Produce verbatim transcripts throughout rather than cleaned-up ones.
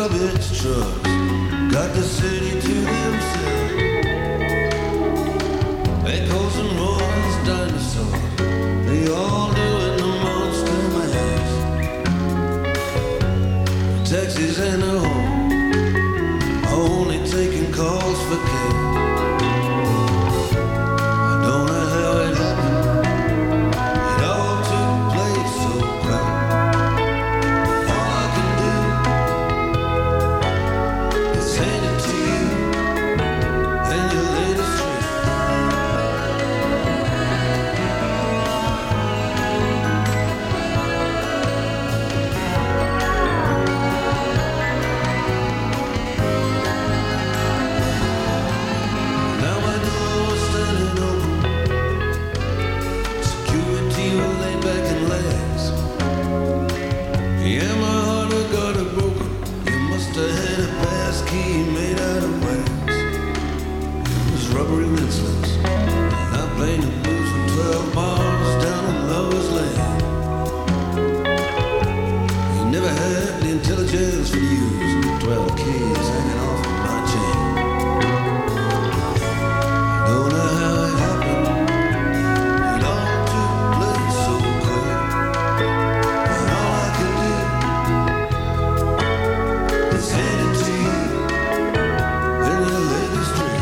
garbage trucks got the city to themselves. Echoes and roars, dinosaurs, they all doing the monster mash. Taxis and the home are only taking calls for cash. I don't know how it happened. It all took place so quick. All I can do is hand it to you and your latest trick. Now my door was standing open. Security was laid back in legs. Yeah, my heart had got it broken. You must have had a pass key made out of wax. It was rubbery rinselets. And I played the blues for twelve bars down in Lover's Lane. He never had the intelligence for use twelve keys hanging off of my chain. I don't know how it happened. It all took place so quick. And all I can do is hand it to you and your latest trick.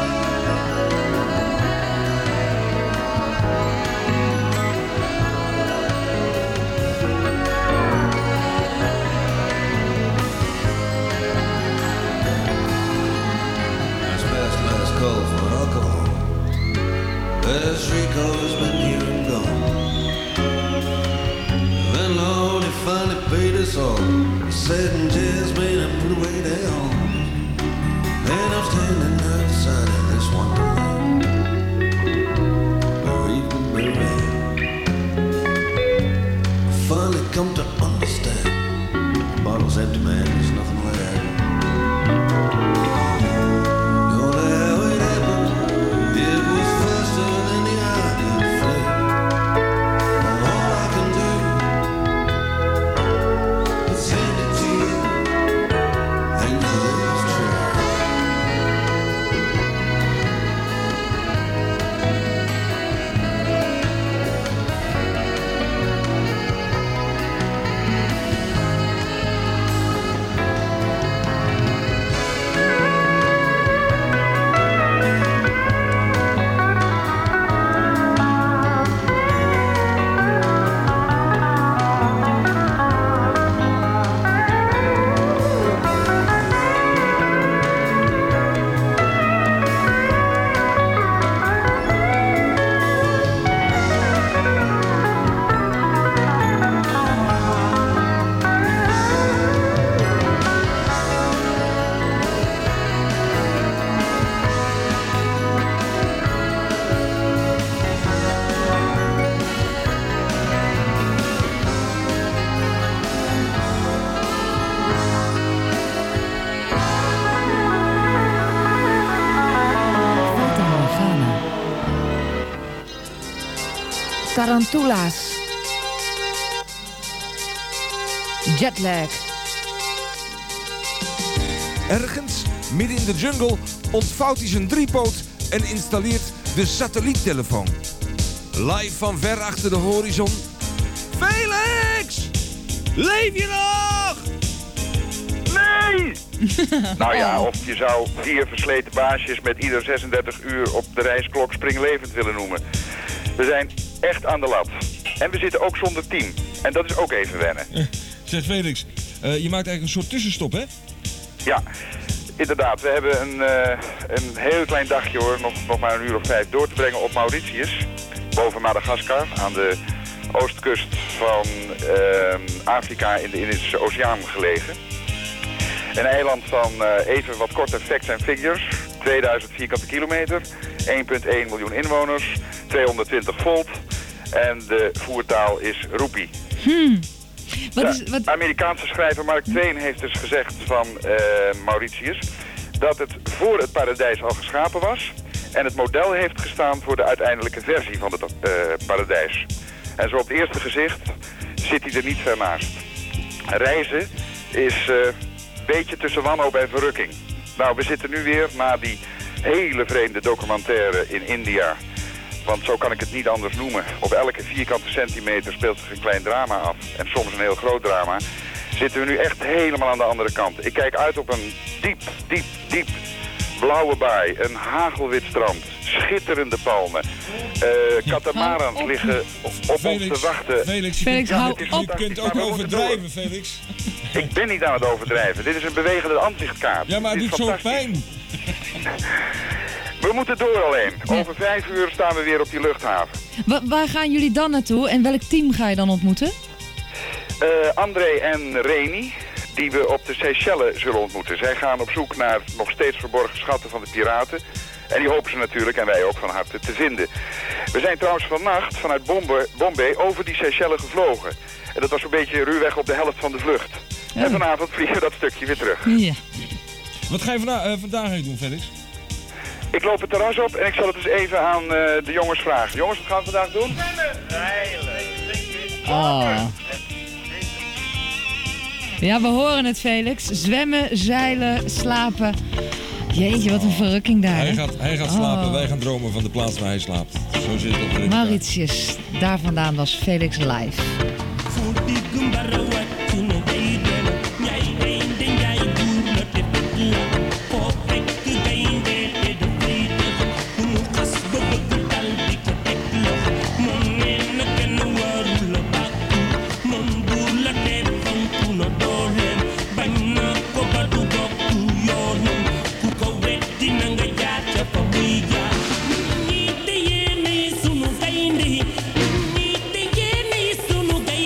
That's past last call for alcohol. Last recall has been here and gone. Then Lord, he finally paid us all. He said and just made him put away their home. And I'm standing outside of this wonderland, bereavement buried. Finally come to understand. The bottle's empty, man. There's nothing left. Don't know how it happened. It was faster than the eye could flick. All I can do is hand it to you and your latest trick. Tarantula's. Jetlag. Ergens, midden in de jungle, ontvouwt hij zijn driepoot en installeert de satelliettelefoon. Live van ver achter de horizon. Felix! Leef je nog? Nee! Nou ja, of je zou vier versleten baasjes met ieder zesendertig uur op de reisklok springlevend willen noemen. We zijn echt aan de lat. En we zitten ook zonder team. En dat is ook even wennen. Uh, zeg Felix, uh, je maakt eigenlijk een soort tussenstop, hè? Ja, inderdaad. We hebben een, uh, een heel klein dagje hoor, nog, nog maar een uur of vijf door te brengen op Mauritius. Boven Madagaskar, aan de oostkust van uh, Afrika in de Indische Oceaan gelegen. Een eiland van uh, even wat korte facts en figures. tweeduizend vierkante kilometer, één komma één miljoen inwoners, tweehonderdtwintig volt. En de voertaal is roepie. Hmm. Wat is, wat... De Amerikaanse schrijver Mark Twain heeft dus gezegd van uh, Mauritius dat het voor het paradijs al geschapen was en het model heeft gestaan voor de uiteindelijke versie van het uh, paradijs. En zo op het eerste gezicht zit hij er niet ver naast. Reizen is uh, beetje tussen wanhoop en verrukking. Nou, we zitten nu weer na die hele vreemde documentaire in India. Want zo kan ik het niet anders noemen. Op elke vierkante centimeter speelt zich een klein drama af. En soms een heel groot drama. Zitten we nu echt helemaal aan de andere kant. Ik kijk uit op een diep, diep, diep blauwe baai. Een hagelwit strand. Schitterende palmen. Uh, Katamarans liggen op, op ons te wachten. Felix, je Felix, kunt, hou je op. kunt ook overdrijven, Felix. Ik ben niet aan het overdrijven. Dit is een bewegende aanzichtkaart. Ja, maar het Dit doet is zo fantastisch. pijn. We moeten door alleen. Over vijf uur staan we weer op die luchthaven. Wa- waar gaan jullie dan naartoe en welk team ga je dan ontmoeten? Uh, André en Reni, die we op de Seychelles zullen ontmoeten. Zij gaan op zoek naar nog steeds verborgen schatten van de piraten. En die hopen ze natuurlijk, en wij ook van harte, te vinden. We zijn trouwens vannacht vanuit Bombay, Bombay over die Seychelles gevlogen. En dat was een beetje ruwweg op de helft van de vlucht. Ja. En vanavond vliegen we dat stukje weer terug. Ja. Wat ga je vanda- uh, vandaag even doen, Felix? Ik loop het terras op en ik zal het eens even aan uh, de jongens vragen. Jongens, wat gaan we vandaag doen? Oh. Ja, we horen het, Felix. Zwemmen, zeilen, slapen. Jeetje, wat een verrukking daar. Hij hè? gaat, hij gaat slapen, Oh. wij gaan dromen van de plaats waar hij slaapt. Zo zit het erin. Mauritius, daar vandaan was Felix live. Sunu gaynde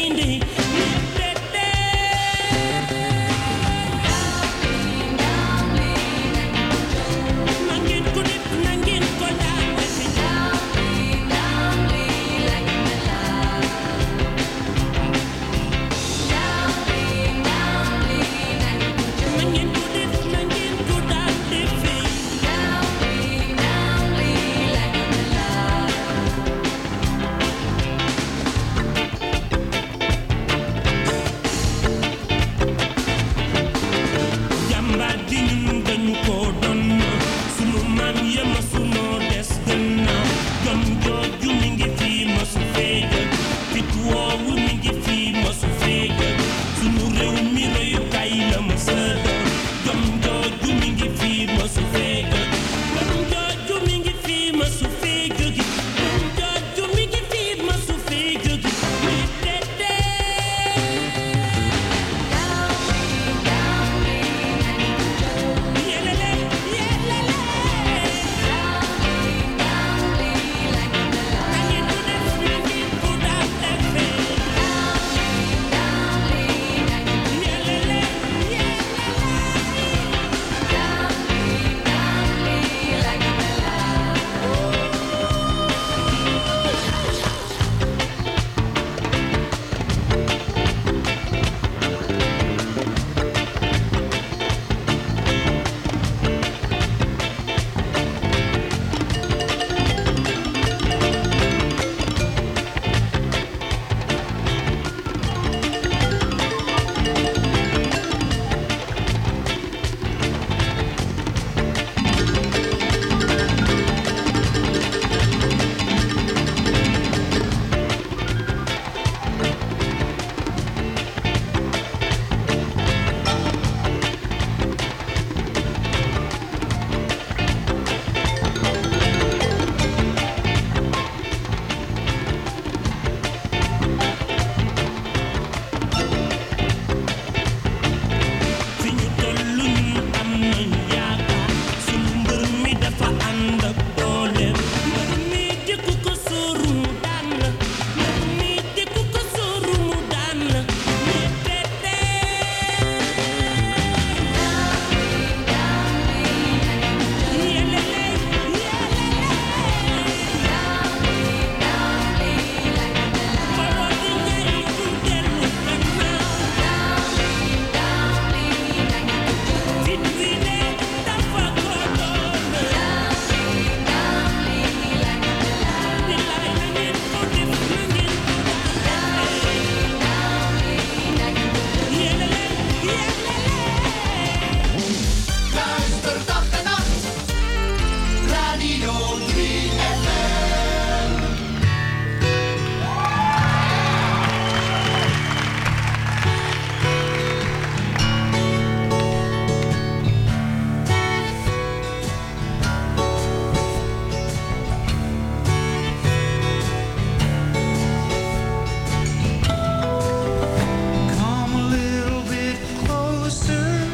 closer,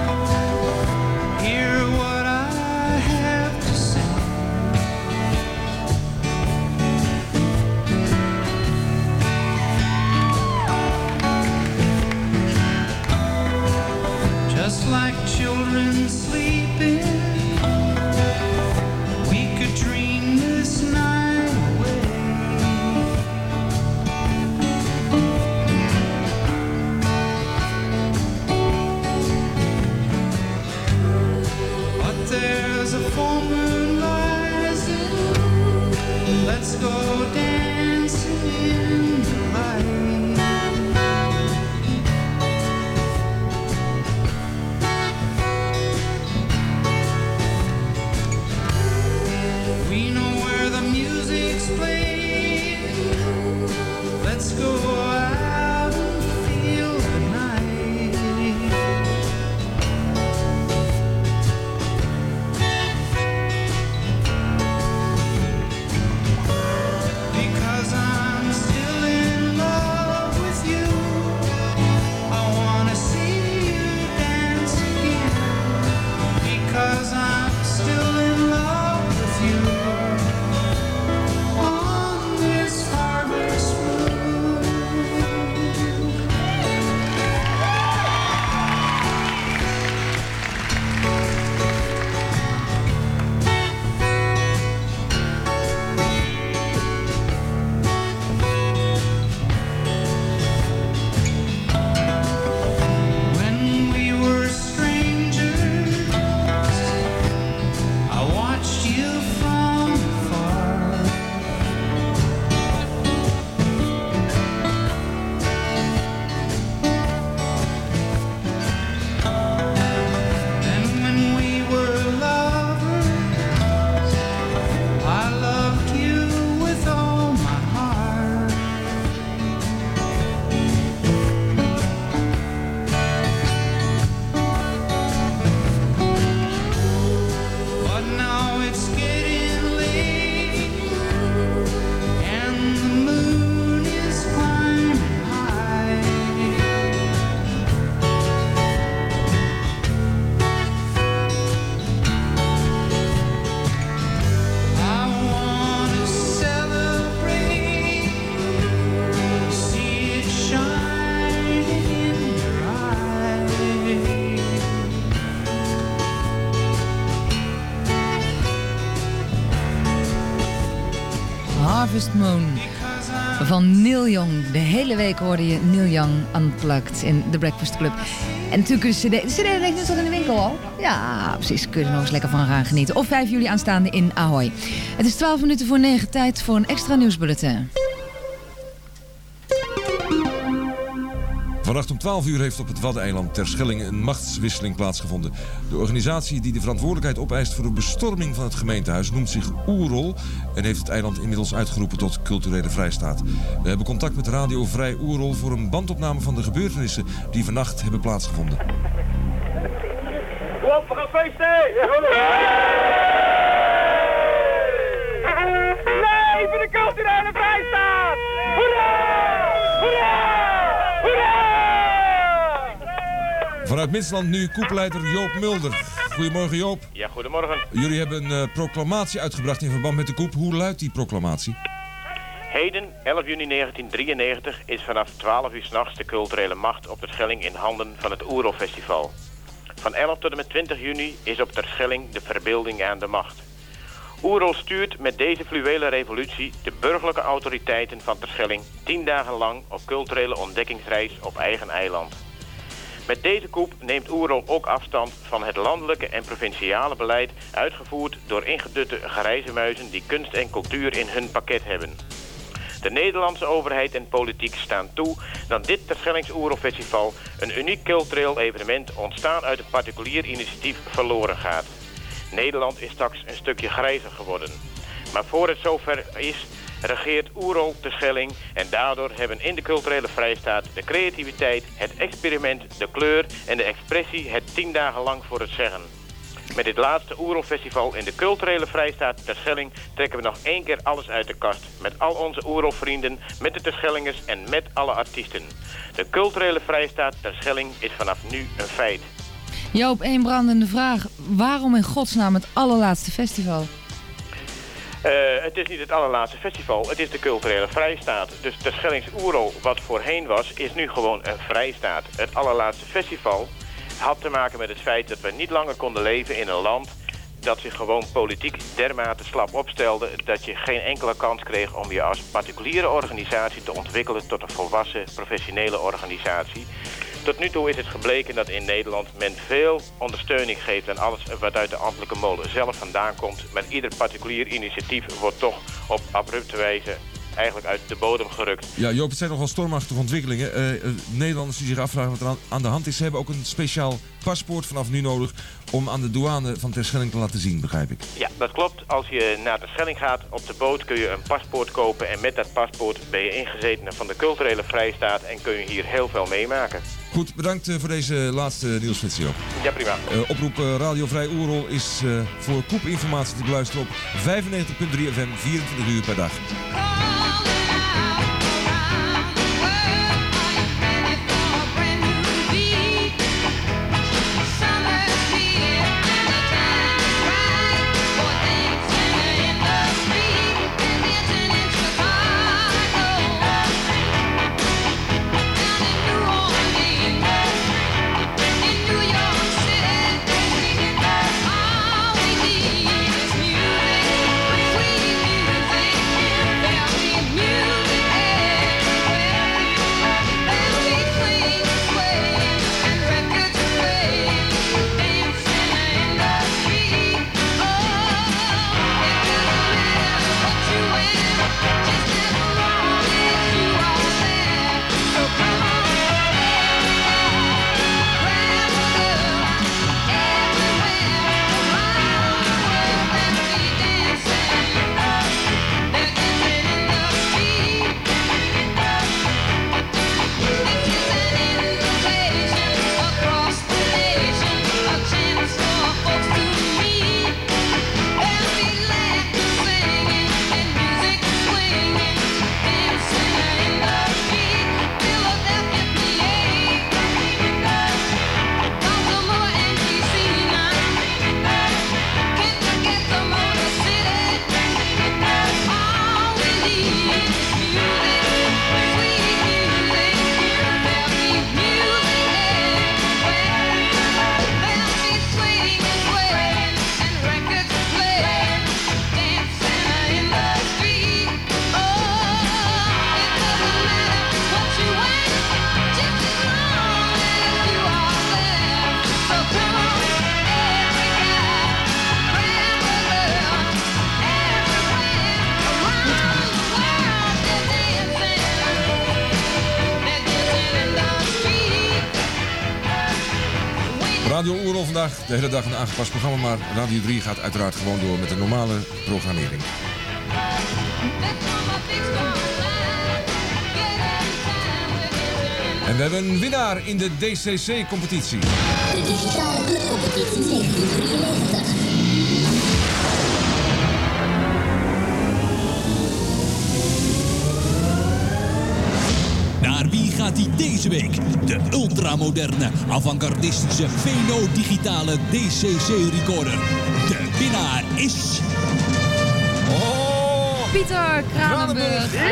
hear what I have to say. Just like children sleeping, we could dream this night away. But there's a full moon rising, let's go dancing in the light. We know where the music's playing. Let's go out and feel the night. Because I'm still in love with you, I wanna see you dance again. Because I'm still in love with you. On this harvest moon. When we were strangers, I watched you from afar. And when we were lovers, I loved you with all my heart. But now it's getting late, and the moon is climbing high. I wanna celebrate, see it shining in your eyes. Harvest Moon van Neil Young. De hele week hoorde je Neil Young Unplugged in The Breakfast Club. En natuurlijk de cd. De cd ligt dus al in de winkel al. Ja, precies. Kun je er nog eens lekker van gaan genieten. Of vijf juli aanstaande in Ahoy. Het is twaalf minuten voor negen. Tijd voor een extra nieuwsbulletin. Vannacht om twaalf uur heeft op het Waddeneiland Terschelling een machtswisseling plaatsgevonden. De organisatie die de verantwoordelijkheid opeist voor de bestorming van het gemeentehuis noemt zich Oerol en heeft het eiland inmiddels uitgeroepen tot culturele vrijstaat. We hebben contact met Radio Vrij Oerol voor een bandopname van de gebeurtenissen die vannacht hebben plaatsgevonden. Kom op, we gaan feesten! Nee, voor de culturele vrijstaat! Hoera! Hoera! Hoera! Vanuit Midsland nu koepleider Joop Mulder. Goedemorgen Joop. Ja, goedemorgen. Jullie hebben een uh, proclamatie uitgebracht in verband met de koep. Hoe luidt die proclamatie? Heden, elf juni negentien drieënnegentig, is vanaf twaalf uur 's nachts de culturele macht op Terschelling in handen van het Oerolfestival. Van elf tot en met twintig juni is op Terschelling de verbeelding aan de macht. Oerol stuurt met deze fluwele revolutie de burgerlijke autoriteiten van Terschelling tien dagen lang op culturele ontdekkingsreis op eigen eiland. Met deze coup neemt Oerol ook afstand van het landelijke en provinciale beleid uitgevoerd door ingedutte grijze muizen die kunst en cultuur in hun pakket hebben. De Nederlandse overheid en politiek staan toe dat dit Terschellings Oerolfestival, een uniek cultureel evenement ontstaan uit een particulier initiatief, verloren gaat. Nederland is straks een stukje grijzer geworden. Maar voor het zover is, regeert Oerol Terschelling en daardoor hebben in de culturele vrijstaat de creativiteit, het experiment, de kleur en de expressie het tien dagen lang voor het zeggen. Met dit laatste Oerolfestival in de culturele Vrijstaat Terschelling trekken we nog één keer alles uit de kast. Met al onze Oerolvrienden, met de Terschellingers en met alle artiesten. De culturele Vrijstaat Terschelling is vanaf nu een feit. Joop, één brandende vraag. Waarom in godsnaam het allerlaatste festival? Uh, het is niet het allerlaatste festival, het is de culturele Vrijstaat. Dus Terschellings Oerol, wat voorheen was, is nu gewoon een Vrijstaat. Het allerlaatste festival had te maken met het feit dat we niet langer konden leven in een land dat zich gewoon politiek dermate slap opstelde dat je geen enkele kans kreeg om je als particuliere organisatie te ontwikkelen tot een volwassen professionele organisatie. Tot nu toe is het gebleken dat in Nederland men veel ondersteuning geeft aan alles wat uit de ambtelijke molen zelf vandaan komt. Maar ieder particulier initiatief wordt toch op abrupte wijze eigenlijk uit de bodem gerukt. Ja, Joop, het zijn nogal stormachtige ontwikkelingen. Uh, uh, Nederlanders die zich afvragen wat er aan, aan de hand is, ze hebben ook een speciaal paspoort vanaf nu nodig om aan de douane van Terschelling te laten zien, begrijp ik. Ja, dat klopt. Als je naar Terschelling gaat op de boot kun je een paspoort kopen en met dat paspoort ben je ingezetene van de culturele Vrijstaat en kun je hier heel veel meemaken. Goed, bedankt uh, voor deze laatste nieuwsflits, Joop. Ja, prima. Uh, oproep uh, Radio Vrij Oerol is uh, voor koepinformatie te beluisteren op vijfennegentig komma drie F M, vierentwintig uur per dag. Radio Oerol vandaag, de hele dag een aangepast programma, maar Radio drie gaat uiteraard gewoon door met de normale programmering. En we hebben een winnaar in de D C C-competitie. De digitale clubcompetitie negentien drieënnegentig. Naar wie gaat hij deze week? De ultramoderne, avant-gardistische, feno-digitale D C C-recorder. De winnaar is... Oh! Pieter Kranenburg. Ja!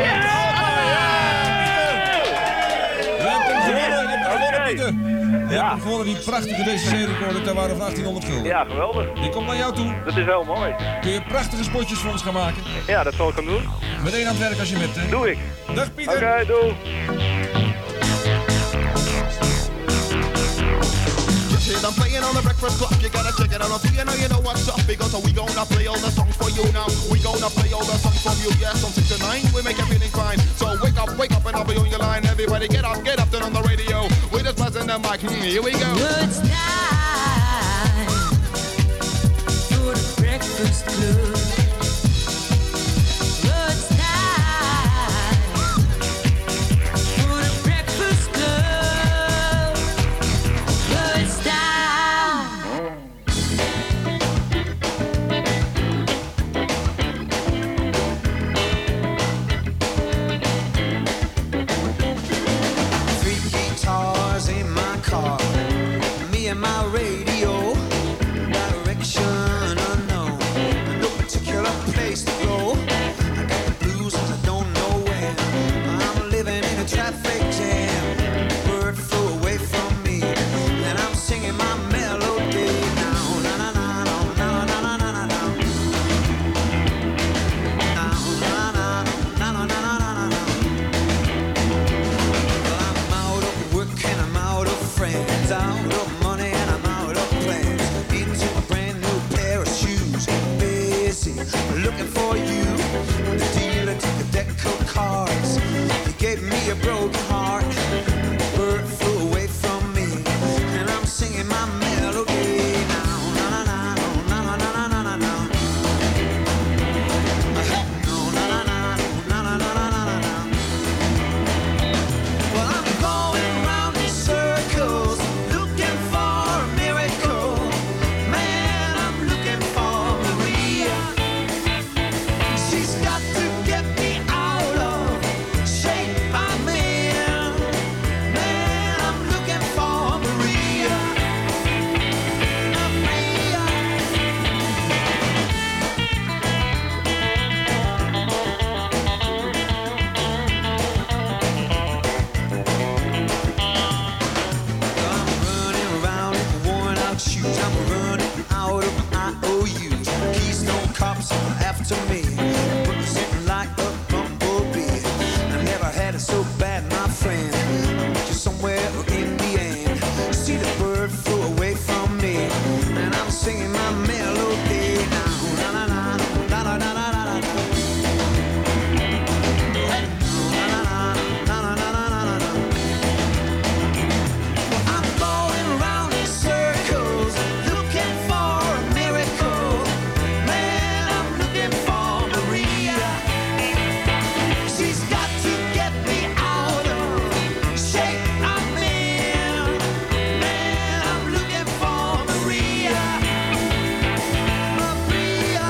Je hebt hem gewonnen, je hebt hem gewonnen, Pieter. Je hebt hem gewonnen, die prachtige D C C-recorder ter waarde van achttienhonderd gulden. Ja, geweldig. Die komt naar jou toe. Dat is wel mooi. Kun je prachtige spotjes voor ons gaan maken? Ja, dat zal ik hem doen. Meteen aan het werk als je met... Uh... Doe ik. Dag Pieter. Oké, okay, doei. I'm playing on the breakfast clock, you gotta check it out. You know, you know what's up, because we gonna play all the songs for you now. We gonna play all the songs from you, yes, from six to nine, we make you feeling fine. So wake up, wake up, and I'll be on your line. Everybody get up, get up, then on the radio. We're just buzzing the mic, here we go. It's time for the breakfast club. my radio, direction unknown, no particular place to go. I got the blues and I don't know where. I'm living in a traffic jam. Bird flew away from me, and I'm singing my melody now. Na na na na na na na na na. Now na na na na na na na na. Well, I'm out of work and I'm out of friends, out of money and I'm out of plans. Into a brand new pair of shoes, busy looking for you. The dealer took a deck of cards, he gave me a broken heart. The bird flew away from me, and I'm singing my melody now. Na na na na na na na na na. No na na na na na na na na na. Well, I'm going round in circles, looking for a miracle. Man, I'm looking for Maria. She's got to get me out of shape I'm in. Man, I'm looking for Maria. Maria. I'm running around in worn out shoes. I'm running out of my I O Us. Keystone cops are after me, sitting like a bumblebee. I never had it so bad, my friend. I'm just somewhere in the end. See the bird flew away from me, and I'm singing my melody now. Na na na na na na na na na. I'm going round in circles, looking for a miracle. Man, I'm looking for Maria. She's got to get me out of shape I'm in. Man, I'm looking for Maria. Maria.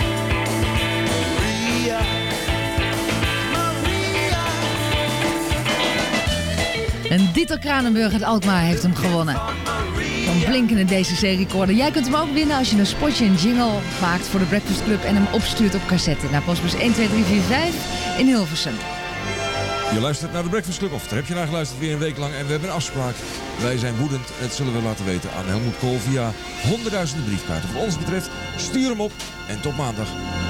Maria. Maria. En Dieter Kranenburg uit Alkmaar heeft hem gewonnen. Zo'n blinkende D C C-recorder. Jij kunt hem ook winnen als je een spotje en jingle maakt voor de Breakfast Club en hem opstuurt op cassette naar postbus een twee drie vier vijf in Hilversum. Je luistert naar de Breakfast Club, of daar heb je naar geluisterd weer een week lang. En we hebben een afspraak. Wij zijn woedend en dat zullen we laten weten aan Helmut Kool via honderdduizenden briefkaarten. Wat ons betreft, stuur hem op en tot maandag.